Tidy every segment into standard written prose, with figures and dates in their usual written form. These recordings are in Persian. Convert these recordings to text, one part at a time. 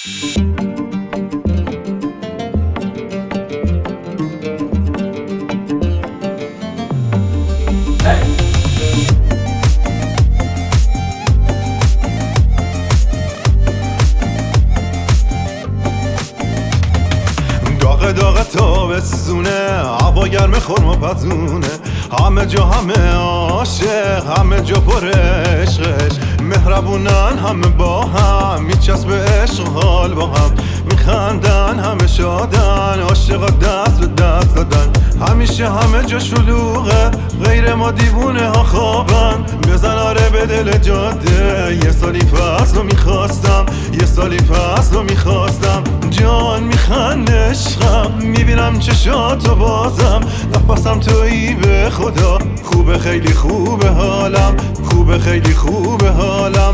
داغ تابستونه، هوا گرم خرما پزونه، همه جا همه عاشق، همه جا پر عشقش، مهربونن همه با هم، میچسب عشق حال با هم، میخندن همه شادن، عاشقا دست به دست دادن، همیشه همه جا شلوغه، غیر ما دیوونه ها خوابن، بزن آره به دل جاده، یه سالی فصل رو میخواستم، یه سالی فصل رو میخواستم، جان میخند عشقم، میبینم چشاتو بازم، نفسم تویی به خدا، خوبه خیلی خوبه حالم، خوبه خیلی خوبه حالم.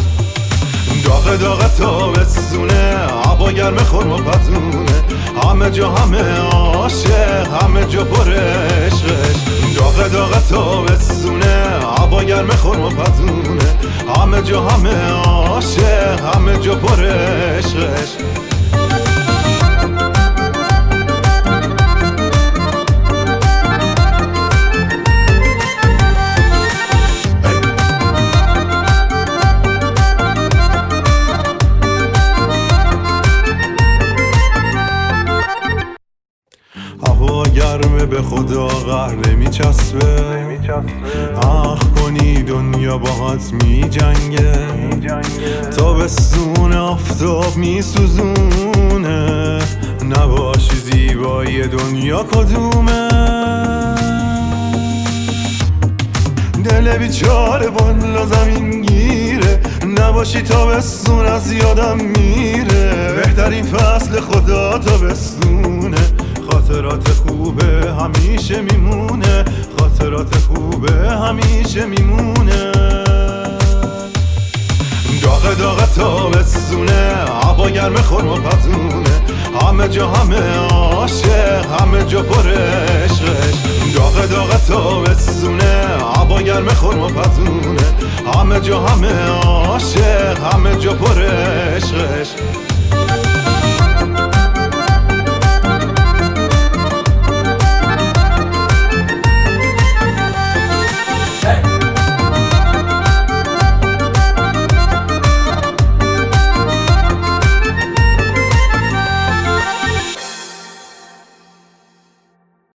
داغ تابستونه، هوا گرم خرما پزونه، همه جا همه عاشق، همه جا پر عشقش. داغ تابستونه، هوا گرم خرما پزونه، همه جا همه عاشق، همه جا پر عشقش. هوا گرمه به خدا قهر نمیچسبه، اخ کنی دنیا باهات میجنگه، تابستون آفتاب میسوزونه، نباشی زیبایی دنیا کدومه، دل بیچاره بالا زمین گیره، نباشی تابستون از یادم میره، بهترین فصل خدا تابستونه، خاطرات خوبه همیشه میمونه، خاطرات خوبه همیشه میمونه. داغ تابستونه، هوا گرم خرما پزونه، همه جا همه عاشق، همه جا پر عشقش. داغ تابستونه، هوا گرم خرما پزونه، همه جا همه عاشق، همه جا پر عشقش.